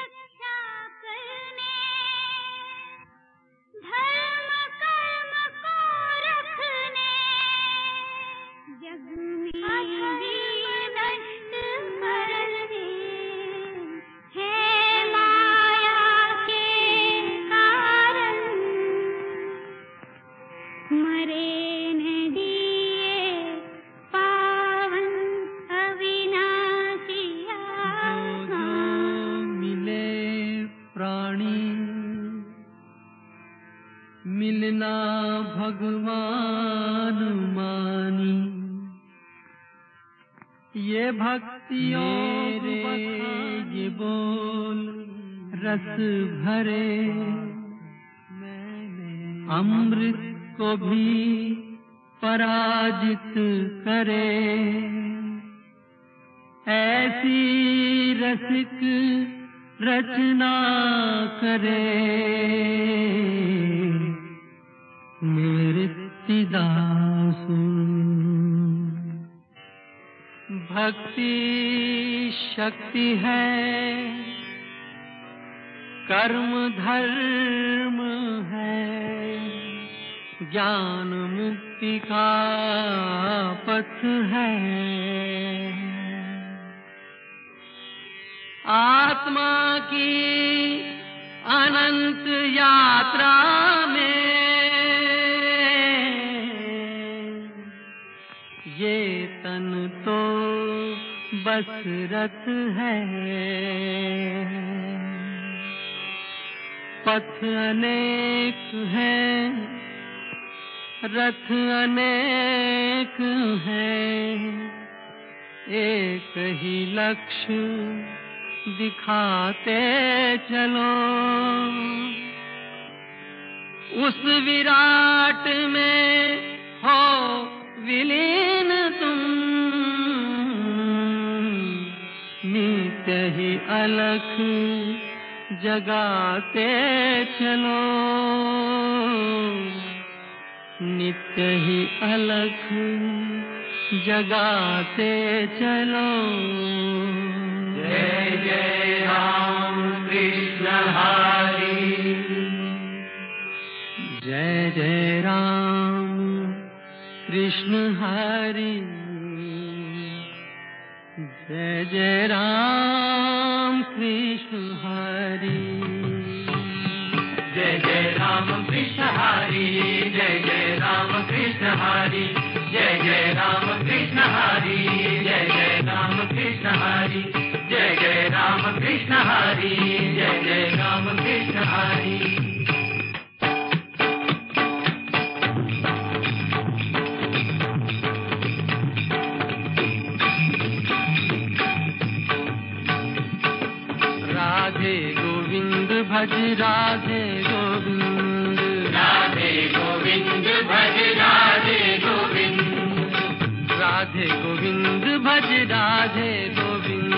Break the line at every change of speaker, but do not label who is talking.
मिलना भगवान मानी, ये भक्तियों मेरे ये बोल रस भरे, अमृत को भी पराजित करे। ऐसी रसिक रचना करे मेरे दासु। भक्ति शक्ति है, कर्म धर्म है, ज्ञान मुक्ति का पथ है। आत्मा की अनंत यात्रा में ये तन तो बस रथ है। पथ अनेक है, रथ अनेक है, एक ही लक्ष्य दिखाते चलो। उस विराट में हो विलीन तुम, नित्य ही अलख जगाते चलो। नित्य ही अलख जगाते चलो। जय जय राम कृष्ण हरि, जय जय राम कृष्ण हरि, जय जय राम कृष्ण हरि।
जय जय राम कृष्ण हरि, जय जय राम कृष्ण हरि, जय जय राम कृष्ण हरि, जय जय राम कृष्ण हरि, जय जय राम कृष्ण हरि, जय जय राम कृष्ण हरि।
राधे गोविंद भज राधे गोविंद,
राधे गोविंद भज राधे गोविंद,
राधे गोविंद भज राधे गोविंद,